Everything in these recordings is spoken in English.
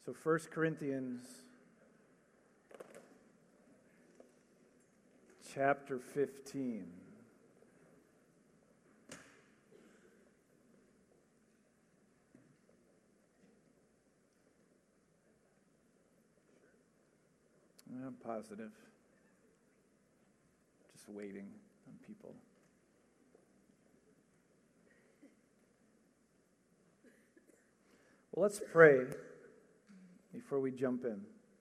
So 1 Corinthians chapter 15. I'm positive. Just waiting on people. Well, let's pray before we jump in.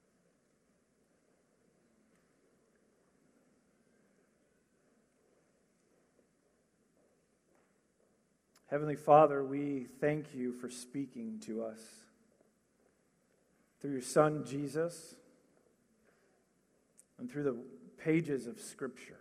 Heavenly Father, we thank you for speaking to us through your Son, Jesus, and through the pages of Scripture.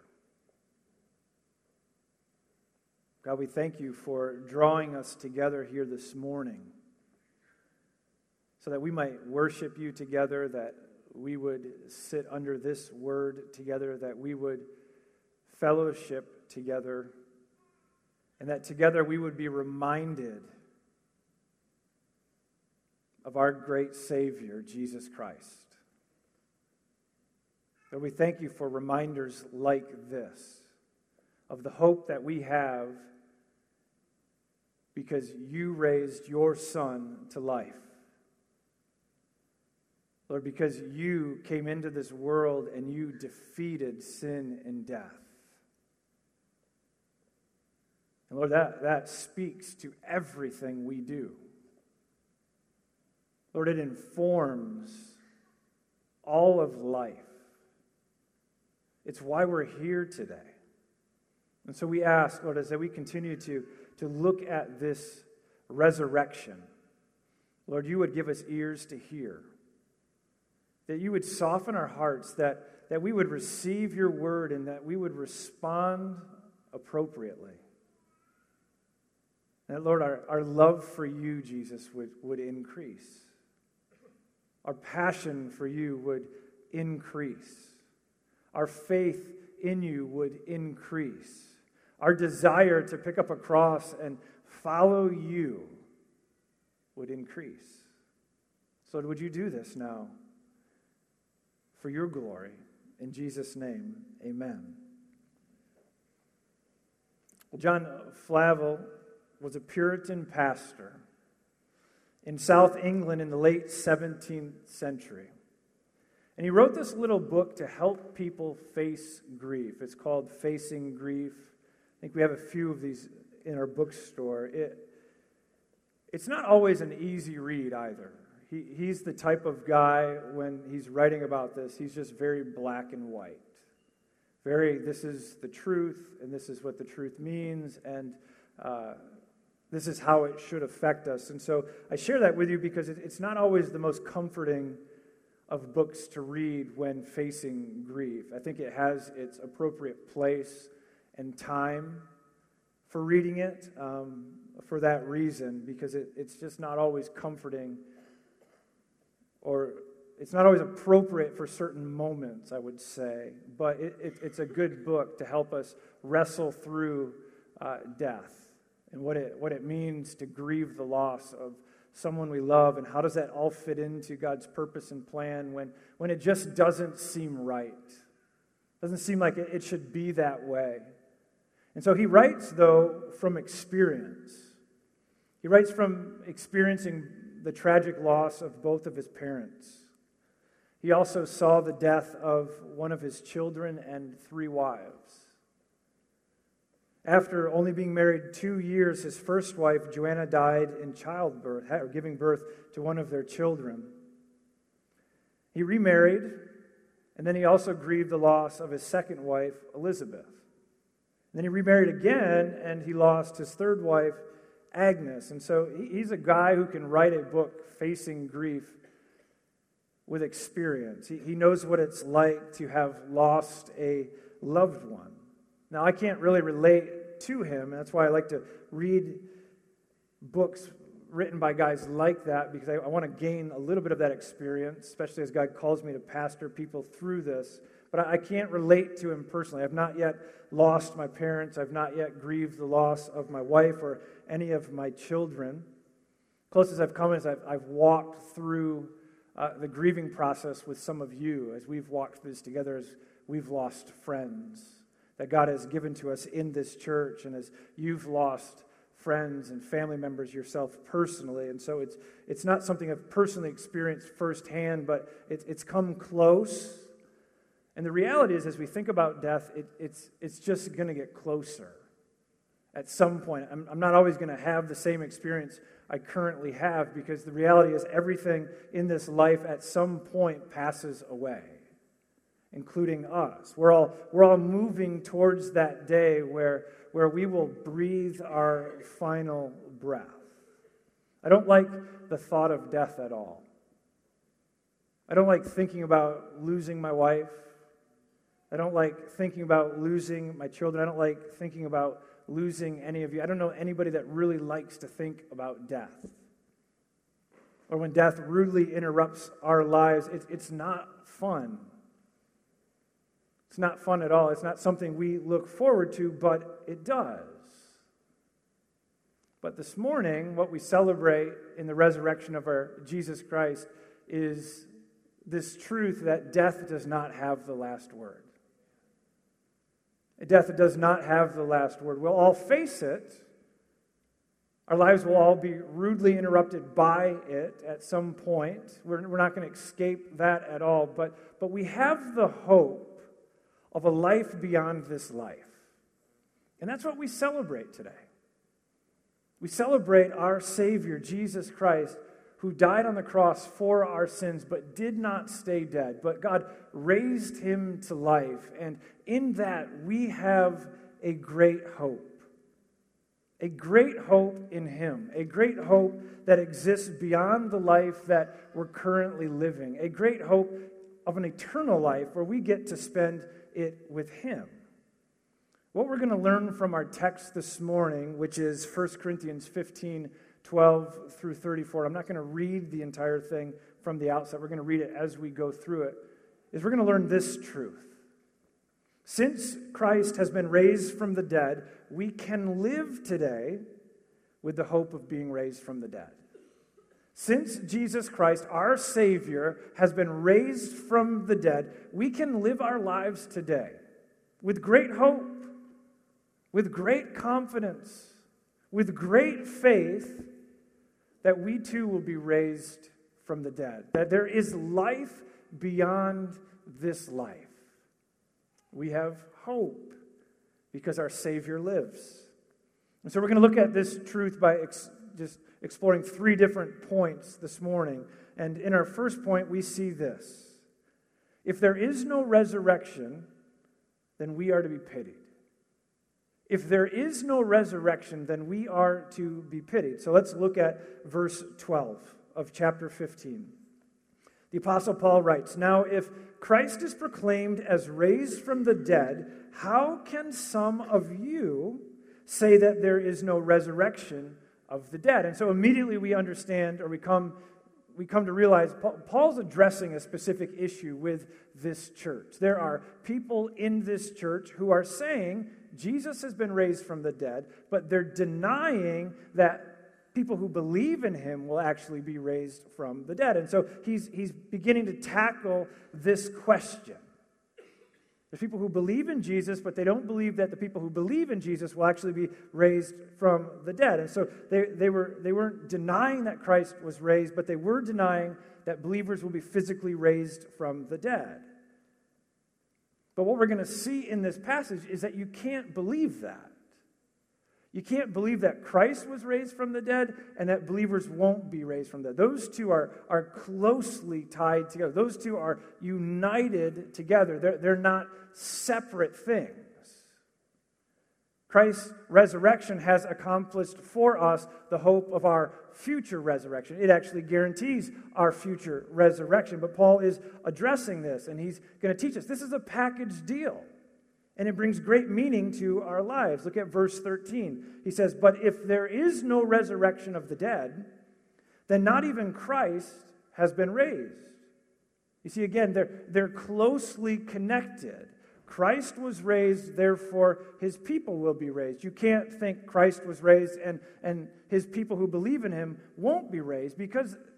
God, we thank you for drawing us together here this morning so that we might worship you together, that we would sit under this word together, that we would fellowship together, and that together we would be reminded of our great Savior, Jesus Christ. Lord, we thank you for reminders like this, of the hope that we have because you raised your Son to life. Lord, because you came into this world and you defeated sin and death. And Lord, that speaks to everything we do. Lord, it informs all of life. It's why we're here today. And so we ask, Lord, as we continue to look at this resurrection, Lord, you would give us ears to hear, that you would soften our hearts, that we would receive your word and that we would respond appropriately. And that, Lord, our love for you, Jesus, would increase. Our passion for you would increase. Our faith in you would increase. Our desire to pick up a cross and follow you would increase. So would you do this now for your glory? In Jesus' name, amen. Well, John Flavel was a Puritan pastor in South England in the late 17th century. And he wrote this little book to help people face grief. It's called Facing Grief. I think we have a few of these in our bookstore. It's not always an easy read either. He's the type of guy, when he's writing about this, he's just very black and white. This is the truth, and this is what the truth means, and this is how it should affect us. And so I share that with you because it's not always the most comforting of books to read when facing grief. I think it has its appropriate place and time for reading it for that reason, because it's just not always comforting, or it's not always appropriate for certain moments, I would say. But it's a good book to help us wrestle through death and what it means to grieve the loss of someone we love, and how does that all fit into God's purpose and plan when it just doesn't seem right. Doesn't seem like it should be that way. And so he writes, though, from experience. He writes from experiencing the tragic loss of both of his parents. He also saw the death of one of his children and 3 wives. After only being married 2 years, his first wife, Joanna, died in childbirth, or giving birth to one of their children. He remarried, and then he also grieved the loss of his second wife, Elizabeth. And then he remarried again, and he lost his third wife, Agnes. And so he's a guy who can write a book facing grief with experience. He knows what it's like to have lost a loved one. Now, I can't really relate to him, and that's why I like to read books written by guys like that, because I want to gain a little bit of that experience, especially as God calls me to pastor people through this. But I can't relate to him personally. I've not yet lost my parents. I've not yet grieved the loss of my wife or any of my children. Closest I've come is I've walked through the grieving process with some of you as we've walked through this together, as we've lost friends that God has given to us in this church, and as you've lost friends and family members yourself personally. And so it's not something I've personally experienced firsthand, but it's come close. And the reality is, as we think about death, it's just going to get closer at some point. I'm not always going to have the same experience I currently have, because the reality is everything in this life at some point passes away, including us. We're all moving towards that day where we will breathe our final breath. I don't like the thought of death at all. I don't like thinking about losing my wife. I don't like thinking about losing my children. I don't like thinking about losing any of you. I don't know anybody that really likes to think about death. Or when death rudely interrupts our lives, it's not fun. It's not fun at all. It's not something we look forward to, but it does. But this morning, what we celebrate in the resurrection of our Jesus Christ is this truth that death does not have the last word. Death does not have the last word. We'll all face it. Our lives will all be rudely interrupted by it at some point. We're not going to escape that at all. But we have the hope of a life beyond this life. And that's what we celebrate today. We celebrate our Savior, Jesus Christ, who died on the cross for our sins, but did not stay dead. But God raised him to life. And in that, we have a great hope. A great hope in him. A great hope that exists beyond the life that we're currently living. A great hope of an eternal life where we get to spend it with him. What we're going to learn from our text this morning, which is 1 Corinthians 15, 12 through 34. I'm not going to read the entire thing from the outset. We're going to read it as we go through it. Is we're going to learn this truth. Since Christ has been raised from the dead, we can live today with the hope of being raised from the dead. Since Jesus Christ, our Savior, has been raised from the dead, we can live our lives today with great hope, with great confidence, with great faith that we too will be raised from the dead, that there is life beyond this life. We have hope because our Savior lives. And so we're going to look at this truth by just exploring three different points this morning. And in our first point, we see this. If there is no resurrection, then we are to be pitied. If there is no resurrection, then we are to be pitied. So let's look at verse 12 of chapter 15. The Apostle Paul writes, "Now if Christ is proclaimed as raised from the dead, how can some of you say that there is no resurrection of the dead?" And so immediately we understand, or we come to realize Paul's addressing a specific issue with this church. There are people in this church who are saying Jesus has been raised from the dead, but they're denying that people who believe in him will actually be raised from the dead. And so he's beginning to tackle this question. There's people who believe in Jesus, but they don't believe that the people who believe in Jesus will actually be raised from the dead. And so they weren't denying that Christ was raised, but they were denying that believers will be physically raised from the dead. But what we're going to see in this passage is that you can't believe that. You can't believe that Christ was raised from the dead and that believers won't be raised from the dead. Those two are closely tied together. Those two are united together. They're not separate things. Christ's resurrection has accomplished for us the hope of our future resurrection. It actually guarantees our future resurrection. But Paul is addressing this, and he's going to teach us. This is a package deal, and it brings great meaning to our lives. Look at verse 13. He says, "But if there is no resurrection of the dead, then not even Christ has been raised." You see, again, they're closely connected. Christ was raised, therefore his people will be raised. You can't think Christ was raised and his people who believe in him won't be raised, because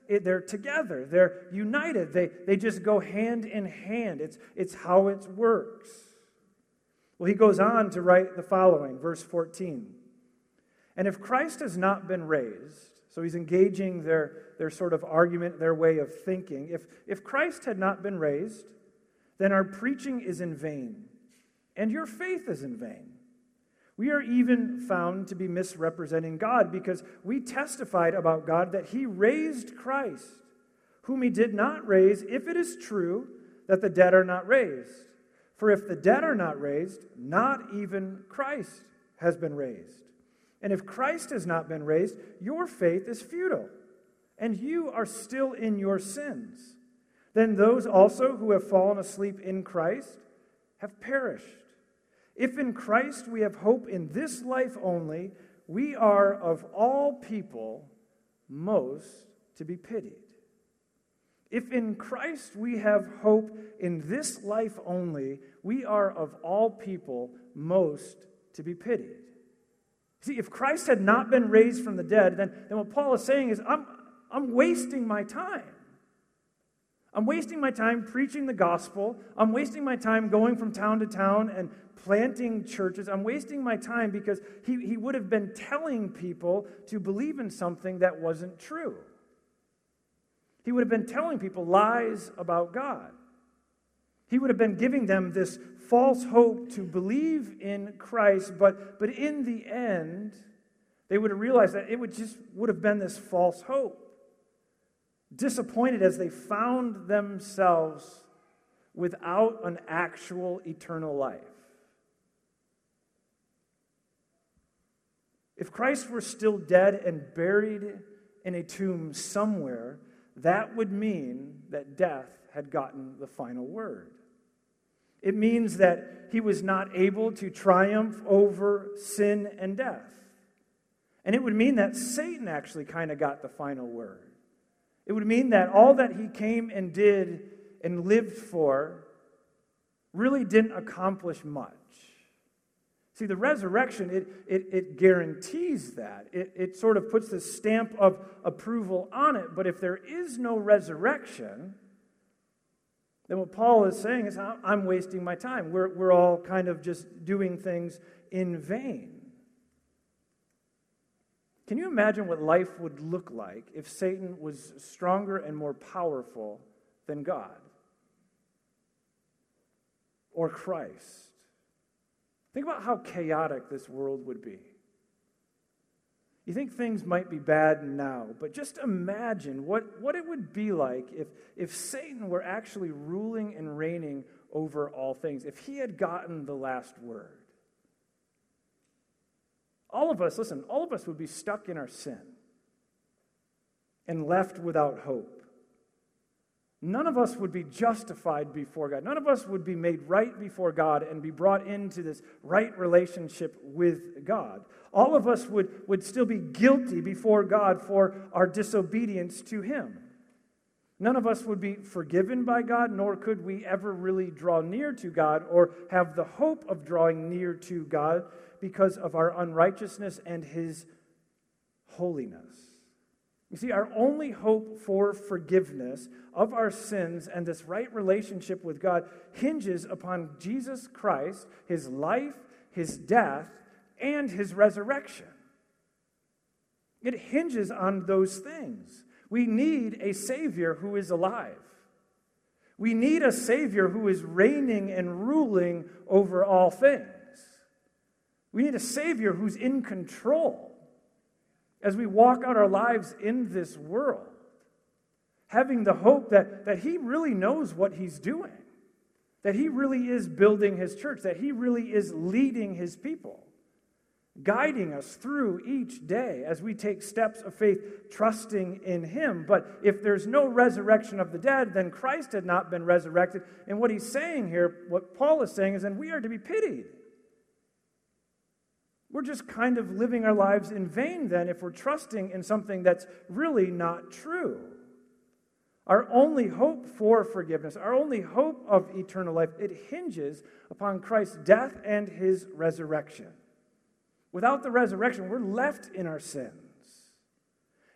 they're together. They're united. They just go hand in hand. It's how it works. Well, he goes on to write the following, verse 14. And if Christ has not been raised, so he's engaging their sort of argument, their way of thinking. If Christ had not been raised, then our preaching is in vain, and your faith is in vain. We are even found to be misrepresenting God because we testified about God that he raised Christ, whom he did not raise, if it is true that the dead are not raised. For if the dead are not raised, not even Christ has been raised. And if Christ has not been raised, your faith is futile, and you are still in your sins. Then those also who have fallen asleep in Christ have perished. If in Christ we have hope in this life only, we are of all people most to be pitied. If in Christ we have hope in this life only, we are of all people most to be pitied. See, if Christ had not been raised from the dead, then what Paul is saying is, I'm wasting my time. I'm wasting my time preaching the gospel. I'm wasting my time going from town to town and planting churches. I'm wasting my time because he would have been telling people to believe in something that wasn't true. He would have been telling people lies about God. He would have been giving them this false hope to believe in Christ, but in the end, they would have realized that it would have been this false hope. Disappointed as they found themselves without an actual eternal life. If Christ were still dead and buried in a tomb somewhere, that would mean that death had gotten the final word. It means that he was not able to triumph over sin and death. And it would mean that Satan actually kind of got the final word. It would mean that all that he came and did and lived for really didn't accomplish much. See, the resurrection, it guarantees that. It sort of puts the stamp of approval on it. But if there is no resurrection, then what Paul is saying is, I'm wasting my time. We're all kind of just doing things in vain. Can you imagine what life would look like if Satan was stronger and more powerful than God or Christ? Think about how chaotic this world would be. You think things might be bad now, but just imagine what it would be like if Satan were actually ruling and reigning over all things, if he had gotten the last word. All of us would be stuck in our sin and left without hope. None of us would be justified before God. None of us would be made right before God and be brought into this right relationship with God. All of us would still be guilty before God for our disobedience to him. None of us would be forgiven by God, nor could we ever really draw near to God or have the hope of drawing near to God because of our unrighteousness and his holiness. You see, our only hope for forgiveness of our sins and this right relationship with God hinges upon Jesus Christ, his life, his death, and his resurrection. It hinges on those things. We need a Savior who is alive. We need a Savior who is reigning and ruling over all things. We need a Savior who's in control as we walk out our lives in this world, having the hope that he really knows what he's doing, that he really is building his church, that he really is leading his people, guiding us through each day as we take steps of faith, trusting in him. But if there's no resurrection of the dead, then Christ had not been resurrected. And what he's saying here, what Paul is saying is, then we are to be pitied. We're just kind of living our lives in vain then if we're trusting in something that's really not true. Our only hope for forgiveness, our only hope of eternal life, it hinges upon Christ's death and his resurrection. Without the resurrection, we're left in our sins.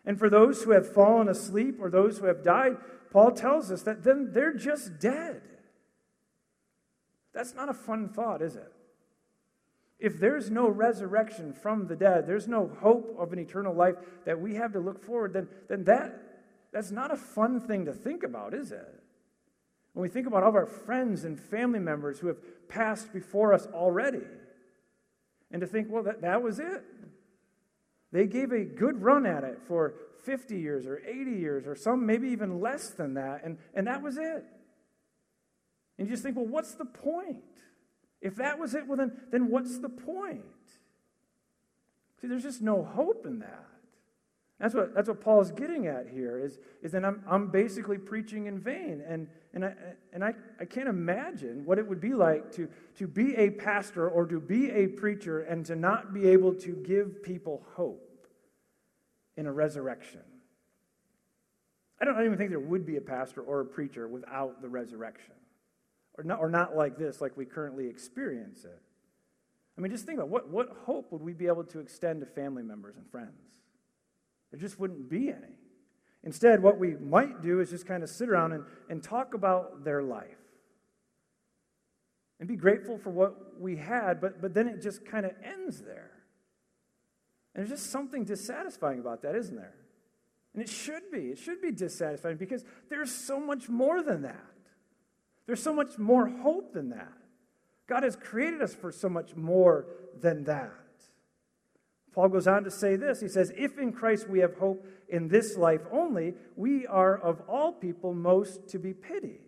And for those who have fallen asleep or those who have died, Paul tells us that then they're just dead. That's not a fun thought, is it? If there's no resurrection from the dead, there's no hope of an eternal life that we have to look forward, then that's not a fun thing to think about, is it? When we think about all of our friends and family members who have passed before us already, and to think, well, that was it. They gave a good run at it for 50 years or 80 years or some maybe even less than that, and that was it. And you just think, well, what's the point? If that was it, well, then what's the point? See, there's just no hope in that. That's what Paul's getting at here, is that I'm basically preaching in vain. And I can't imagine what it would be like to be a pastor or to be a preacher and to not be able to give people hope in a resurrection. I don't even think there would be a pastor or a preacher without the resurrection. Or not like this, like we currently experience it. I mean, just think about what hope would we be able to extend to family members and friends? There just wouldn't be any. Instead, what we might do is just kind of sit around and talk about their life. And be grateful for what we had, but then it just kind of ends there. And there's just something dissatisfying about that, isn't there? And it should be. It should be dissatisfying because there's so much more than that. There's so much more hope than that. God has created us for so much more than that. Paul goes on to say this. He says, if in Christ we have hope in this life only, we are of all people most to be pitied.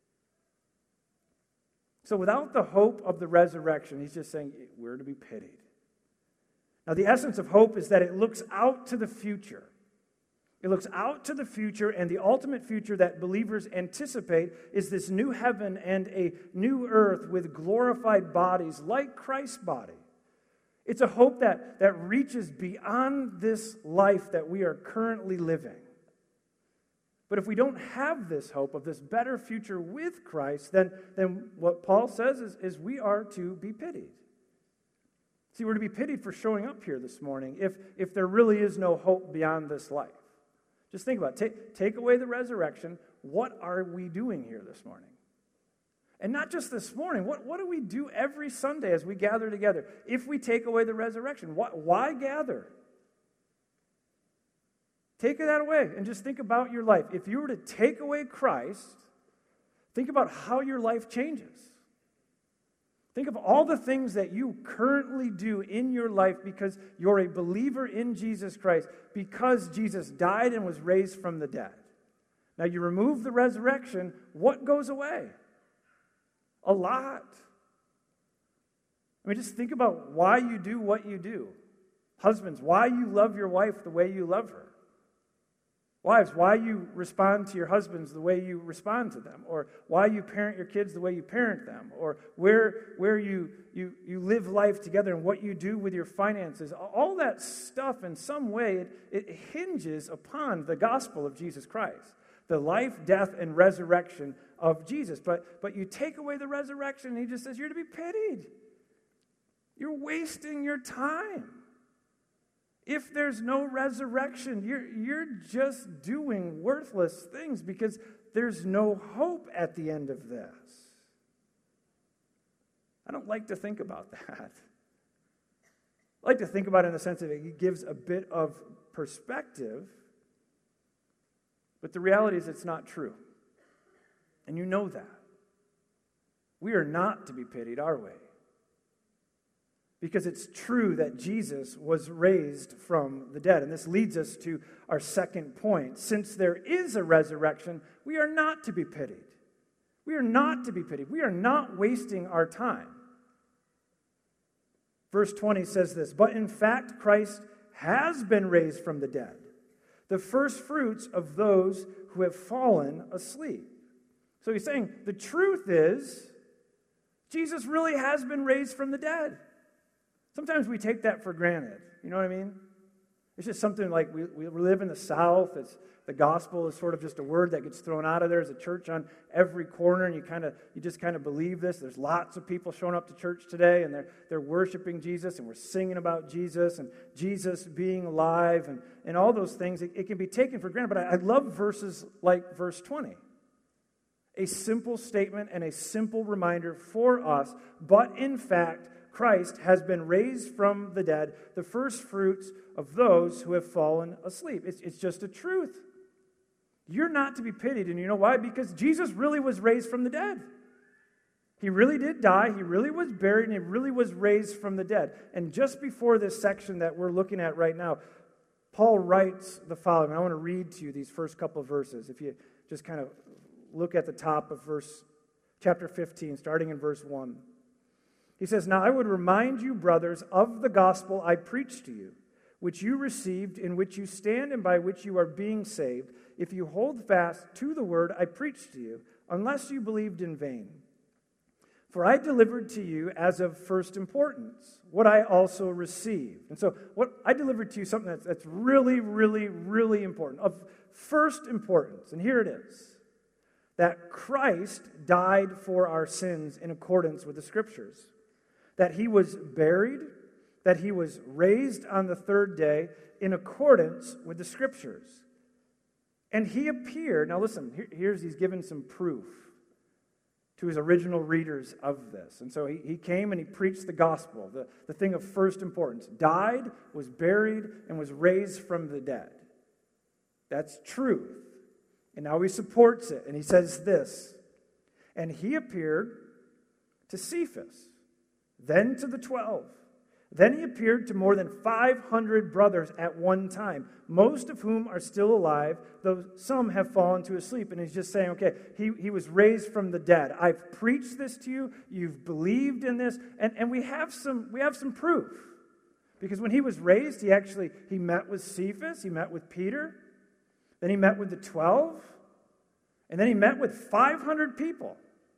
So without the hope of the resurrection, he's just saying we're to be pitied. Now the essence of hope is that it looks out to the future. It looks out to the future, and the ultimate future that believers anticipate is this new heaven and a new earth with glorified bodies like Christ's body. It's a hope that reaches beyond this life that we are currently living. But if we don't have this hope of this better future with Christ, then what Paul says is we are to be pitied. See, we're to be pitied for showing up here this morning if there really is no hope beyond this life. Just think about it. Take away the resurrection. What are we doing here this morning? And not just this morning. What do we do every Sunday as we gather together? If we take away the resurrection, why gather? Take that away and just think about your life. If you were to take away Christ, think about how your life changes. Think of all the things that you currently do in your life because you're a believer in Jesus Christ, because Jesus died and was raised from the dead. Now you remove the resurrection, what goes away? A lot. I mean, just think about why you do what you do. Husbands, why you love your wife the way you love her. Wives, why you respond to your husbands the way you respond to them, or why you parent your kids the way you parent them, or where you live life together and what you do with your finances. All that stuff in some way, it hinges upon the gospel of Jesus Christ, the life, death, and resurrection of Jesus. But you take away the resurrection, and he just says, you're to be pitied. You're wasting your time. If there's no resurrection, you're just doing worthless things because there's no hope at the end of this. I don't like to think about that. I like to think about it in the sense that it gives a bit of perspective, but the reality is it's not true. And you know that. We are not to be pitied, are we? Because it's true that Jesus was raised from the dead. And this leads us to our second point. Since there is a resurrection, we are not to be pitied. We are not to be pitied. We are not wasting our time. Verse 20 says this, but in fact Christ has been raised from the dead, the first fruits of those who have fallen asleep. So he's saying the truth is Jesus really has been raised from the dead. Sometimes we take that for granted. You know what I mean? It's just something like we live in the South. The gospel is sort of just a word that gets thrown out of there. There's a church on every corner, and you just kind of believe this. There's lots of people showing up to church today, and they're worshiping Jesus, and we're singing about Jesus and Jesus being alive and all those things. It can be taken for granted, but I love verses like verse 20. A simple statement and a simple reminder for us, but in fact, Christ has been raised from the dead, the first fruits of those who have fallen asleep. It's just a truth. You're not to be pitied, and you know why? Because Jesus really was raised from the dead. He really did die, he really was buried, and he really was raised from the dead. And just before this section that we're looking at right now, Paul writes the following. I want to read to you these first couple of verses. If you just kind of look at the top of chapter 15, starting in verse 1. He says, "Now I would remind you, brothers, of the gospel I preached to you, which you received, in which you stand, and by which you are being saved, if you hold fast to the word I preached to you, unless you believed in vain. For I delivered to you as of first importance what I also received." And so what I delivered to you, something that's really, really, really important, of first importance. And here it is, that Christ died for our sins in accordance with the Scriptures, that he was buried, that he was raised on the third day in accordance with the Scriptures. And he appeared, now listen, he's given some proof to his original readers of this. And so he came and he preached the gospel, the thing of first importance. Died, was buried, and was raised from the dead. That's truth. And now he supports it, and he says this, "And he appeared to Cephas, then to the 12. Then he appeared to more than 500 brothers at one time, most of whom are still alive, though some have fallen to sleep." And he's just saying, okay, he was raised from the dead. I've preached this to you. You've believed in this. And we have some proof. Because when he was raised, he met with Cephas. He met with Peter. Then he met with the 12. And then he met with 500 people.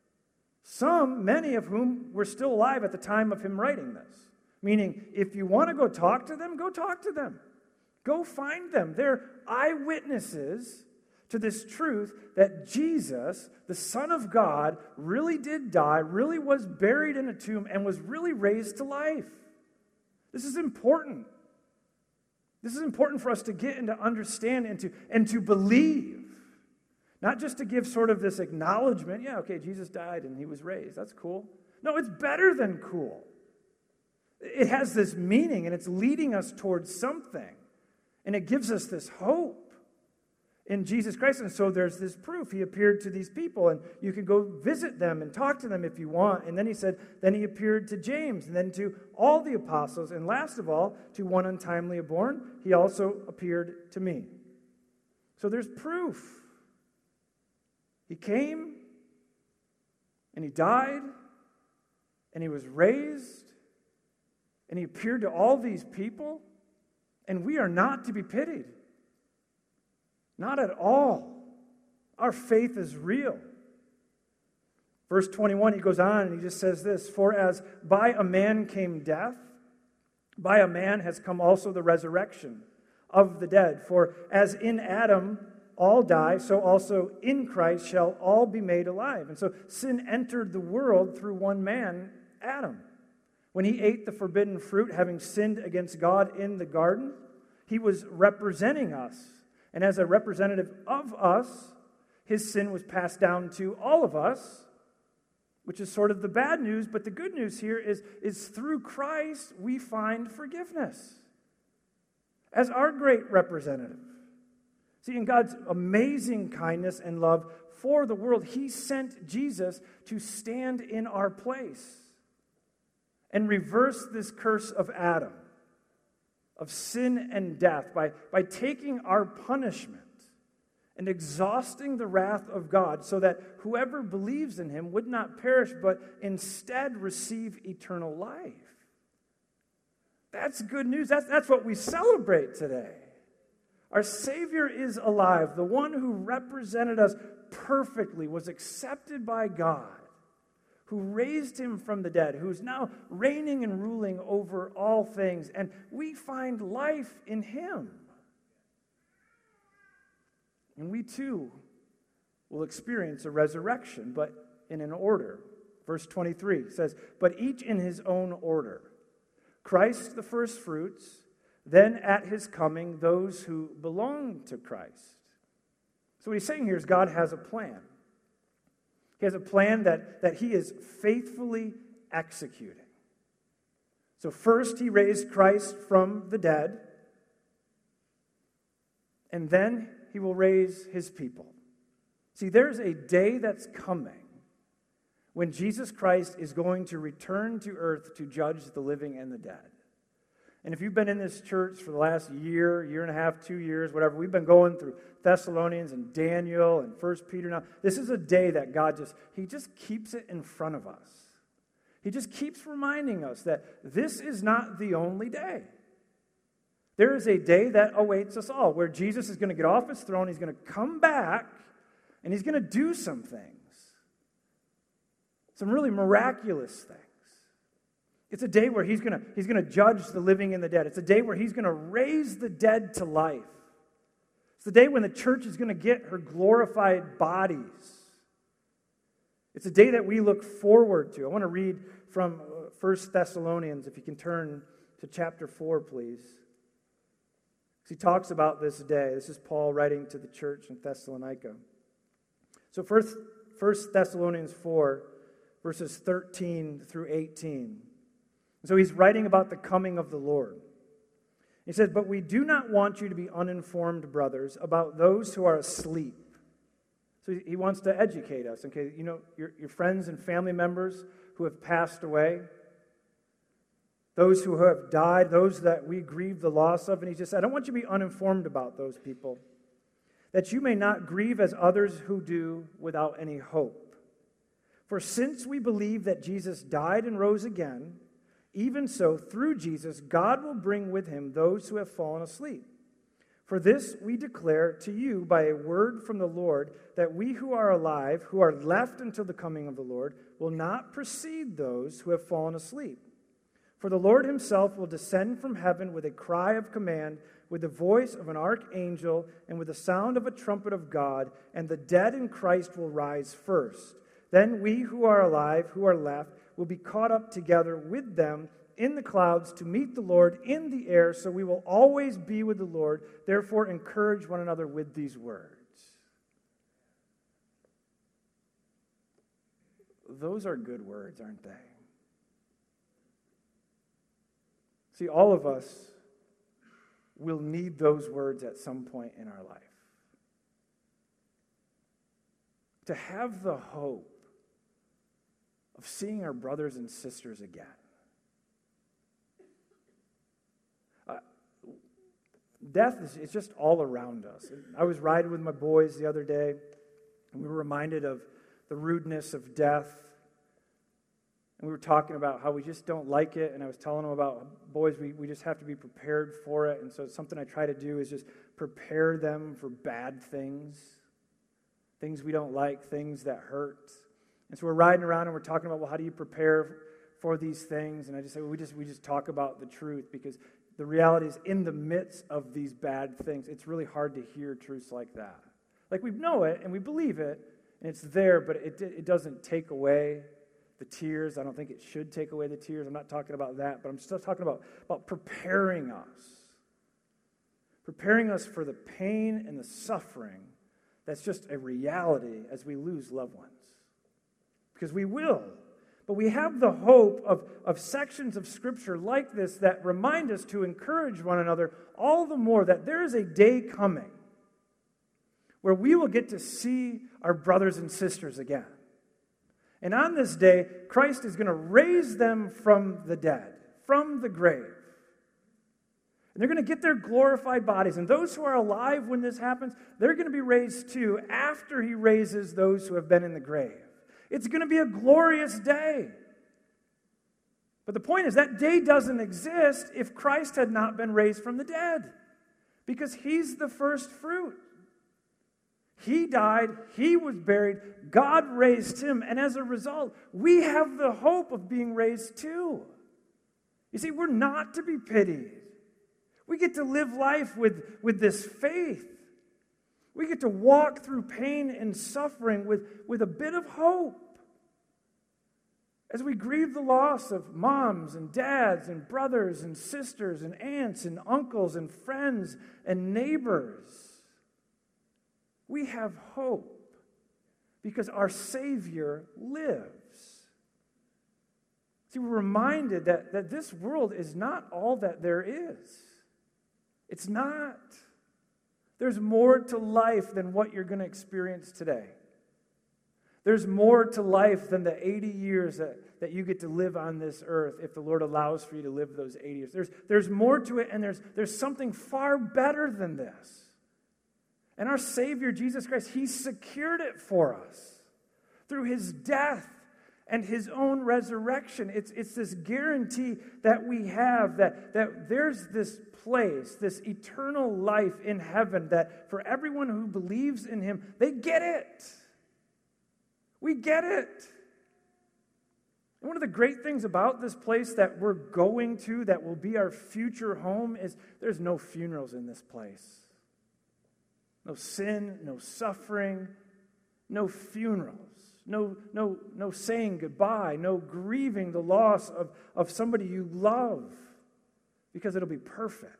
Many of whom were still alive at the time of him writing this. Meaning, if you want to go talk to them, go talk to them. Go find them. They're eyewitnesses to this truth that Jesus, the Son of God, really did die, really was buried in a tomb, and was really raised to life. This is important. This is important for us to get and to understand and to believe. Not just to give sort of this acknowledgement, yeah, okay, Jesus died and he was raised. That's cool. No, it's better than cool. It has this meaning, and it's leading us towards something. And it gives us this hope in Jesus Christ. And so there's this proof. He appeared to these people, and you can go visit them and talk to them if you want. And then he said, then he appeared to James, and then to all the apostles. And last of all, to one untimely born, he also appeared to me. So there's proof. He came, and he died, and he was raised, and he appeared to all these people, and we are not to be pitied. Not at all. Our faith is real. Verse 21, he goes on and he just says this, "For as by a man came death, by a man has come also the resurrection of the dead. For as in Adam all die, so also in Christ shall all be made alive." And so sin entered the world through one man, Adam. When he ate the forbidden fruit, having sinned against God in the garden, he was representing us. And as a representative of us, his sin was passed down to all of us, which is sort of the bad news. But the good news here is through Christ we find forgiveness as our great representative. See, in God's amazing kindness and love for the world, he sent Jesus to stand in our place and reverse this curse of Adam, of sin and death, by taking our punishment and exhausting the wrath of God, so that whoever believes in him would not perish, but instead receive eternal life. That's good news. That's what we celebrate today. Our Savior is alive. The one who represented us perfectly, was accepted by God, who raised him from the dead, who's now reigning and ruling over all things, and we find life in him. And we too will experience a resurrection, but in an order. Verse 23 says, but each in his own order. Christ the first fruits, then at his coming, those who belong to Christ. So what he's saying here is God has a plan. He has a plan that he is faithfully executing. So first he raised Christ from the dead, and then he will raise his people. See, there's a day that's coming when Jesus Christ is going to return to earth to judge the living and the dead. And if you've been in this church for the last year, year and a half, 2 years, whatever, we've been going through Thessalonians and Daniel and 1 Peter now. This is a day that God he just keeps it in front of us. He just keeps reminding us that this is not the only day. There is a day that awaits us all, where Jesus is going to get off his throne, he's going to come back, and he's going to do some things. Some really miraculous things. It's a day where he's going to judge the living and the dead. It's a day where he's going to raise the dead to life. It's the day when the church is going to get her glorified bodies. It's a day that we look forward to. I want to read from 1 Thessalonians, if you can turn to chapter 4, please. He talks about this day. This is Paul writing to the church in Thessalonica. So 1 Thessalonians 4, verses 13 through 18. So he's writing about the coming of the Lord. He says, but we do not want you to be uninformed, brothers, about those who are asleep. So he wants to educate us. Okay, you know, your friends and family members who have passed away, those who have died, those that we grieve the loss of. And he just said, I don't want you to be uninformed about those people, that you may not grieve as others who do without any hope. For since we believe that Jesus died and rose again, even so, through Jesus, God will bring with him those who have fallen asleep. For this we declare to you by a word from the Lord, that we who are alive, who are left until the coming of the Lord, will not precede those who have fallen asleep. For the Lord himself will descend from heaven with a cry of command, with the voice of an archangel, and with the sound of a trumpet of God, and the dead in Christ will rise first. Then we who are alive, who are left, will be caught up together with them in the clouds to meet the Lord in the air, so we will always be with the Lord. Therefore, encourage one another with these words. Those are good words, aren't they? See, all of us will need those words at some point in our life. To have the hope of seeing our brothers and sisters again. Death is just all around us. I was riding with my boys the other day, and we were reminded of the rudeness of death. And we were talking about how we just don't like it, and I was telling them about, boys, we just have to be prepared for it. And so something I try to do is just prepare them for bad things we don't like, things that hurt. And so we're riding around and we're talking about, well, how do you prepare for these things? And I just say, well, we just talk about the truth, because the reality is, in the midst of these bad things, it's really hard to hear truths like that. Like, we know it and we believe it, and it's there, but it doesn't take away the tears. I don't think it should take away the tears. I'm not talking about that, but I'm still talking about preparing us for the pain and the suffering that's just a reality as we lose loved ones. Because we will. But we have the hope of sections of Scripture like this that remind us to encourage one another all the more, that there is a day coming where we will get to see our brothers and sisters again. And on this day, Christ is going to raise them from the dead, from the grave. And they're going to get their glorified bodies. And those who are alive when this happens, they're going to be raised too after he raises those who have been in the grave. It's going to be a glorious day. But the point is, that day doesn't exist if Christ had not been raised from the dead, because he's the first fruit. He died, he was buried, God raised him, and as a result, we have the hope of being raised too. You see, we're not to be pitied. We get to live life with this faith. We get to walk through pain and suffering with a bit of hope. As we grieve the loss of moms and dads and brothers and sisters and aunts and uncles and friends and neighbors, we have hope because our Savior lives. See, we're reminded that this world is not all that there is. It's not. There's more to life than what you're going to experience today. There's more to life than the 80 years that you get to live on this earth if the Lord allows for you to live those 80 years. There's more to it, and there's something far better than this. And our Savior, Jesus Christ, He secured it for us through His death and His own resurrection. It's this guarantee that we have that there's this place, this eternal life in heaven that for everyone who believes in Him, they get it. We get it. And one of the great things about this place that we're going to, that will be our future home, is there's no funerals in this place. No sin, no suffering, no funerals, no saying goodbye, no grieving the loss of somebody you love, because it'll be perfect.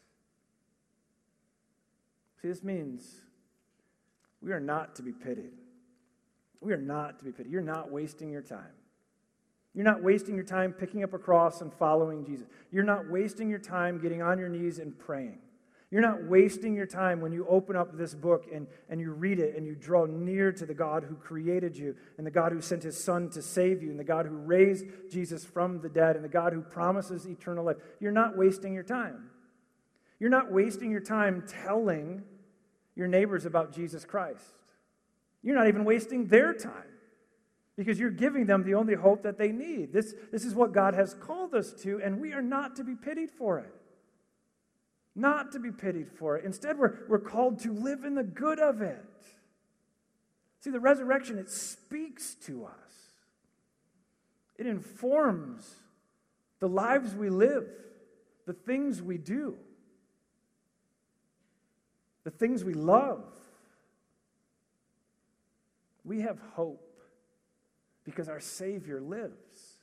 See, this means we are not to be pitied. We are not to be pitied. You're not wasting your time. You're not wasting your time picking up a cross and following Jesus. You're not wasting your time getting on your knees and praying. You're not wasting your time when you open up this book and you read it and you draw near to the God who created you and the God who sent His Son to save you and the God who raised Jesus from the dead and the God who promises eternal life. You're not wasting your time. You're not wasting your time telling your neighbors about Jesus Christ. You're not even wasting their time because you're giving them the only hope that they need. This is what God has called us to, and we are not to be pitied for it. Not to be pitied for it. Instead, we're called to live in the good of it. See, the resurrection, it speaks to us. It informs the lives we live, the things we do, the things we love. We have hope because our Savior lives.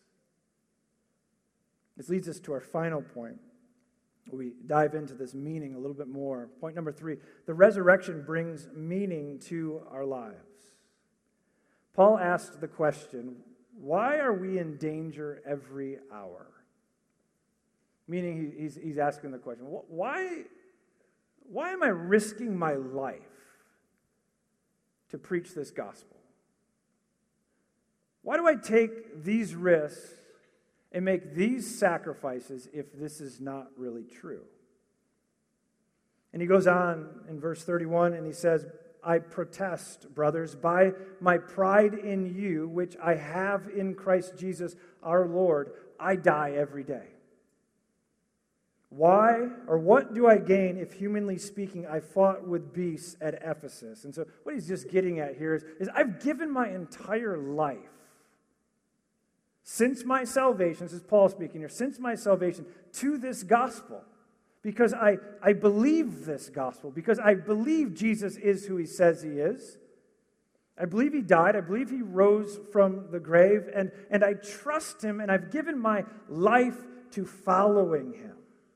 This leads us to our final point. We dive into this meaning a little bit more. Point number 3, the resurrection brings meaning to our lives. Paul asked the question, why are we in danger every hour? Meaning he's asking the question, why am I risking my life to preach this gospel? Why do I take these risks and make these sacrifices if this is not really true? And he goes on in verse 31 and he says, I protest, brothers, by my pride in you, which I have in Christ Jesus our Lord, I die every day. Why or what do I gain if, humanly speaking, I fought with beasts at Ephesus? And so what he's just getting at here is I've given my entire life since my salvation, this is Paul speaking here, since my salvation to this gospel, because I believe this gospel, because I believe Jesus is who He says He is. I believe He died, I believe He rose from the grave, and I trust Him, and I've given my life to following Him.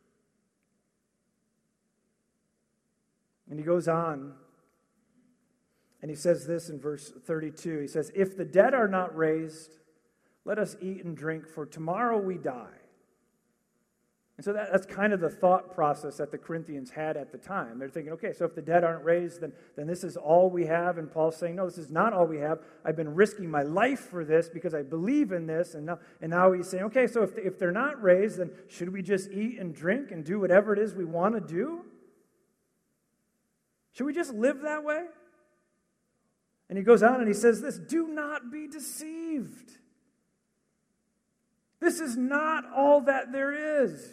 And he goes on, and he says this in verse 32. He says, if the dead are not raised, let us eat and drink, for tomorrow we die. And so that's kind of the thought process that the Corinthians had at the time. They're thinking, okay, so if the dead aren't raised, then this is all we have. And Paul's saying, no, this is not all we have. I've been risking my life for this because I believe in this. And now he's saying, okay, so if they're not raised, then should we just eat and drink and do whatever it is we want to do? Should we just live that way? And he goes on and he says this, do not be deceived. This is not all that there is.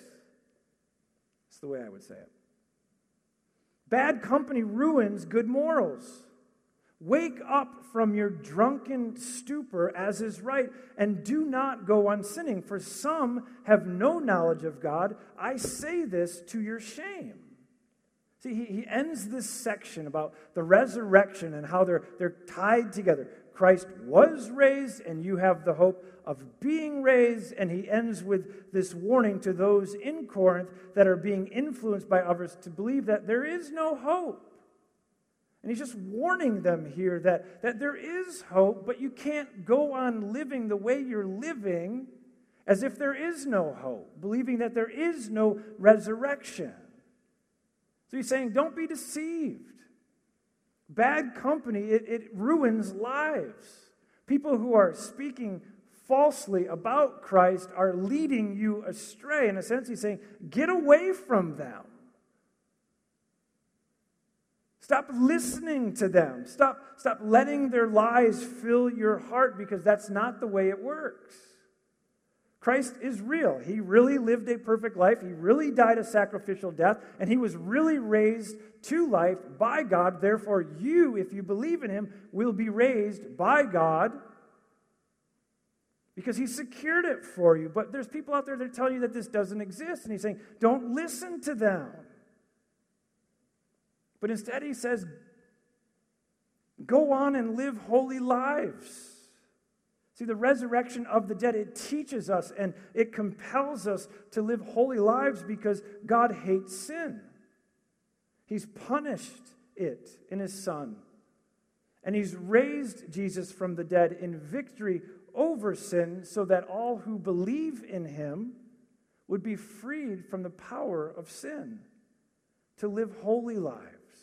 That's the way I would say it. Bad company ruins good morals. Wake up from your drunken stupor, as is right, and do not go on sinning, for some have no knowledge of God. I say this to your shame. See, he ends this section about the resurrection and how they're tied together. Christ was raised, and you have the hope of being raised. And he ends with this warning to those in Corinth that are being influenced by others to believe that there is no hope. And he's just warning them here that there is hope, but you can't go on living the way you're living as if there is no hope, believing that there is no resurrection. So he's saying, don't be deceived. Bad company, it ruins lives. People who are speaking falsely about Christ are leading you astray. In a sense, he's saying, get away from them. Stop listening to them. Stop letting their lies fill your heart, because that's not the way it works. Christ is real. He really lived a perfect life. He really died a sacrificial death, and he was really raised to life by God. Therefore, you, if you believe in him, will be raised by God because he secured it for you. But there's people out there that tell you that this doesn't exist, and he's saying, don't listen to them. But instead he says, go on and live holy lives. See, the resurrection of the dead, it teaches us and it compels us to live holy lives because God hates sin. He's punished it in his Son. And he's raised Jesus from the dead in victory over sin so that all who believe in him would be freed from the power of sin, to live holy lives.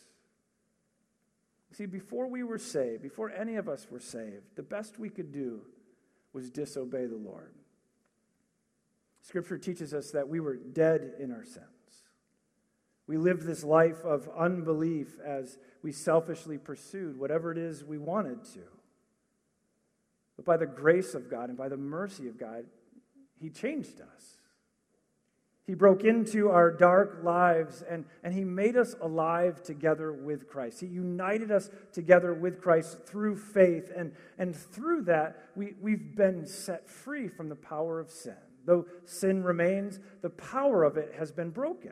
See, before we were saved, before any of us were saved, the best we could do was disobey the Lord. Scripture teaches us that we were dead in our sins. We lived this life of unbelief as we selfishly pursued whatever it is we wanted to. But by the grace of God and by the mercy of God, he changed us. He broke into our dark lives and he made us alive together with Christ. He united us together with Christ through faith. And through that, we've been set free from the power of sin. Though sin remains, the power of it has been broken.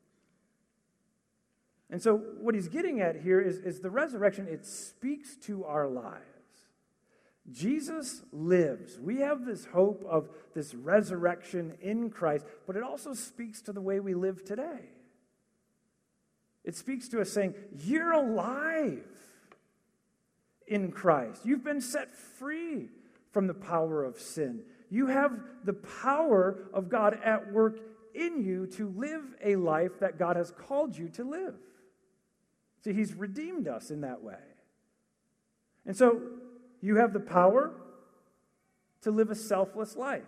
And so what he's getting at here is the resurrection, it speaks to our lives. Jesus lives. We have this hope of this resurrection in Christ, but it also speaks to the way we live today. It speaks to us saying, you're alive in Christ. You've been set free from the power of sin. You have the power of God at work in you to live a life that God has called you to live. See, he's redeemed us in that way. And so, you have the power to live a selfless life.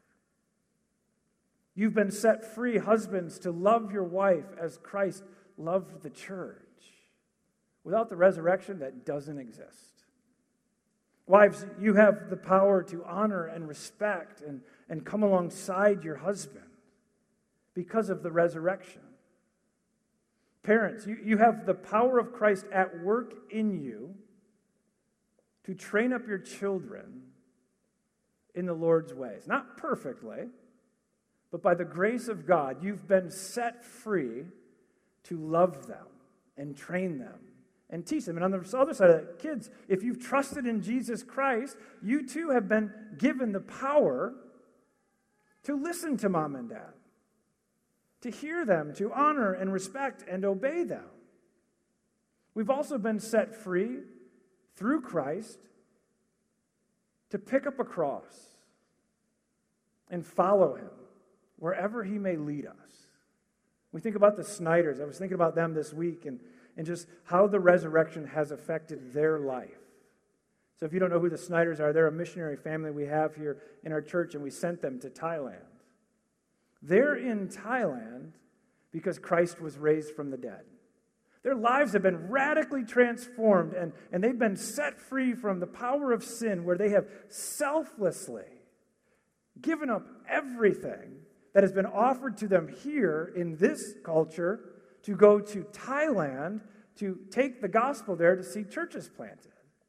You've been set free, husbands, to love your wife as Christ loved the church. Without the resurrection, that doesn't exist. Wives, you have the power to honor and respect and come alongside your husband because of the resurrection. Parents, you have the power of Christ at work in you to train up your children in the Lord's ways. Not perfectly, but by the grace of God, you've been set free to love them and train them and teach them. And on the other side of that, kids, if you've trusted in Jesus Christ, you too have been given the power to listen to mom and dad, to hear them, to honor and respect and obey them. We've also been set free through Christ to pick up a cross and follow him wherever he may lead us. We think about the Snyders. I was thinking about them this week and just how the resurrection has affected their life. So if you don't know who the Snyders are, they're a missionary family we have here in our church, and we sent them to Thailand. They're in Thailand because Christ was raised from the dead. Their lives have been radically transformed, and they've been set free from the power of sin, where they have selflessly given up everything that has been offered to them here in this culture to go to Thailand to take the gospel there to see churches planted.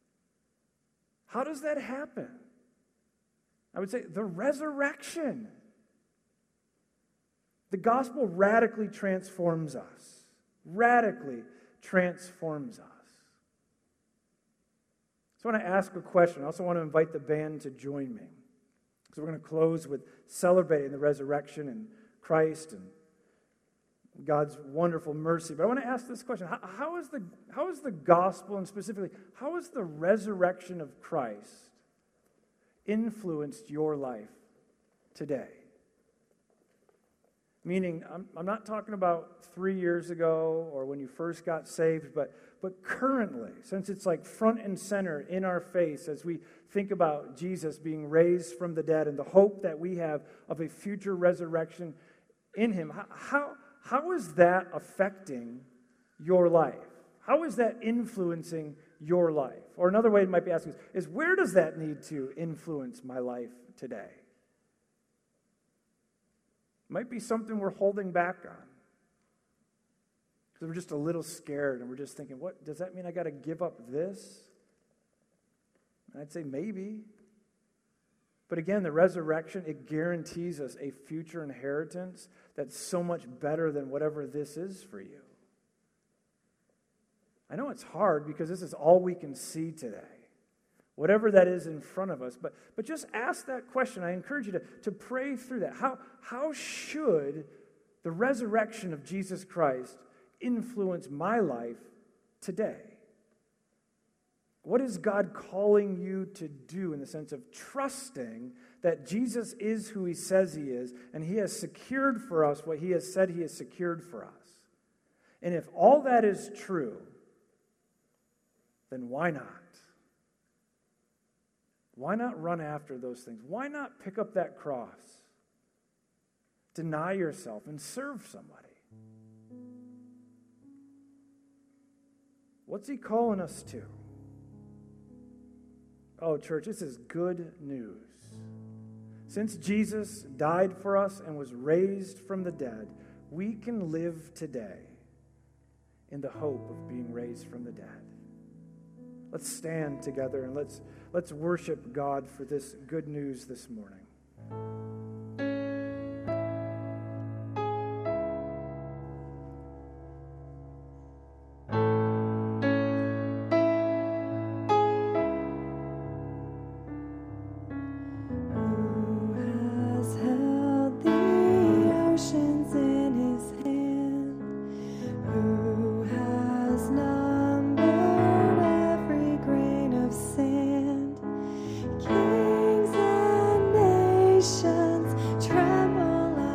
How does that happen? I would say the resurrection. The gospel radically transforms us. Radically transforms us. So I want to ask a question. I also want to invite the band to join me. So we're going to close with celebrating the resurrection and Christ and God's wonderful mercy. But I want to ask this question. How is the gospel, and specifically, how has the resurrection of Christ influenced your life today? Meaning, I'm not talking about 3 years ago or when you first got saved, but currently, since it's like front and center in our face as we think about Jesus being raised from the dead and the hope that we have of a future resurrection in him, how is that affecting your life? How is that influencing your life? Or another way it might be asking is where does that need to influence my life today? Might be something we're holding back on. Because we're just a little scared and we're just thinking, what, does that mean I got to give up this? And I'd say maybe. But again, the resurrection, it guarantees us a future inheritance that's so much better than whatever this is for you. I know it's hard because this is all we can see today. Whatever that is in front of us. But just ask that question. I encourage you to pray through that. How should the resurrection of Jesus Christ influence my life today? What is God calling you to do in the sense of trusting that Jesus is who he says he is, and he has secured for us what he has said he has secured for us? And if all that is true, then why not? Why not run after those things? Why not pick up that cross? Deny yourself and serve somebody. What's he calling us to? Oh, church, this is good news. Since Jesus died for us and was raised from the dead, we can live today in the hope of being raised from the dead. Let's stand together and let's worship God for this good news this morning.